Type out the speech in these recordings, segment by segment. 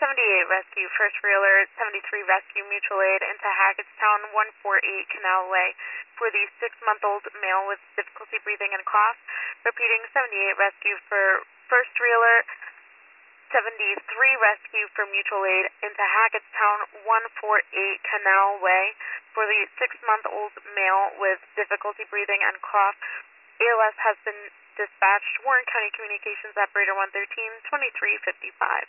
78 rescue, first reeler, 73 rescue, mutual aid into Hackettstown, 148 Canal Way for the 6-month-old male with difficulty breathing and cough. Repeating, 78 rescue for first reeler, 73 rescue for mutual aid into Hackettstown, 148 Canal Way for the 6-month-old male with difficulty breathing and cough. ALS has been dispatched. Warren County Communications Operator 113, 2355.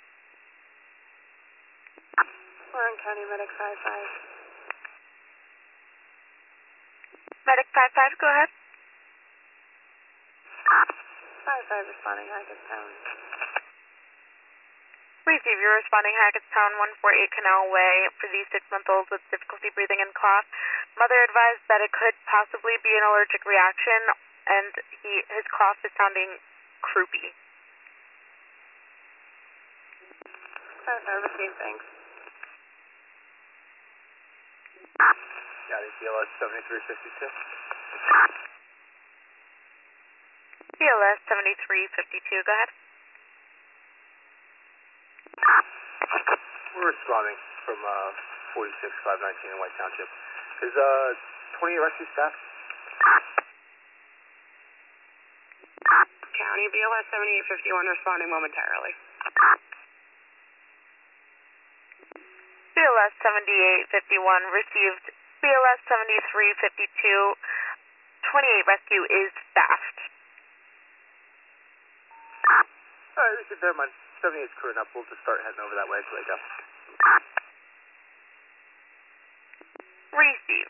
Warren County Medic 55. Medic 55, go ahead. 55 responding Hackettstown. Receive, you're responding Hackettstown, 148 Canal Way for the 6-month-old with difficulty breathing and cough. Mother advised that it could possibly be an allergic reaction, and his cough is sounding croupy. Received, thanks. Got it, BLS 7352. BLS 7352, go ahead. We're responding from 46519 in White Township. Is 20 rescue staff? County BLS 7851 responding momentarily. BLS 7851 received. BLS 7352, 28 rescue is staffed. Alright, received, never mind. 78's crewing up. We'll just start heading over that way until they go. Receive.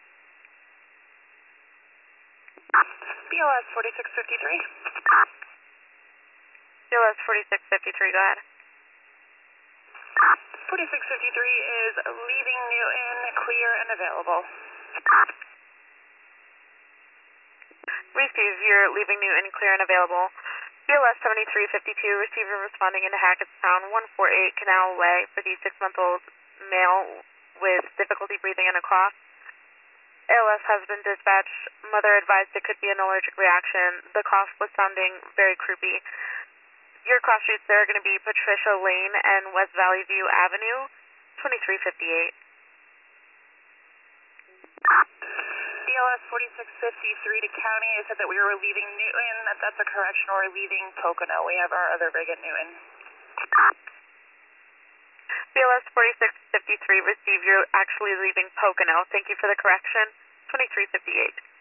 BLS 4653. BLS 4653, go ahead. 4653 is leaving Newton, clear and available. Receive, you're leaving Newton, clear and available. BLS 7352, receiver responding into Hackettstown, 148 Canal Way for the 6-month-old male with difficulty breathing and a cough. ALS has been dispatched. Mother advised it could be an allergic reaction. The cough was sounding very croupy. Your cross streets there are going to be Patricia Lane and West Valley View Avenue, 2358. BLS 4653 to county. I said that we were leaving Newton. That's a correction. We're leaving Pocono. We have our other rig at Newton. BLS 4653, receive, you're actually leaving Pocono. Thank you for the correction. 2358.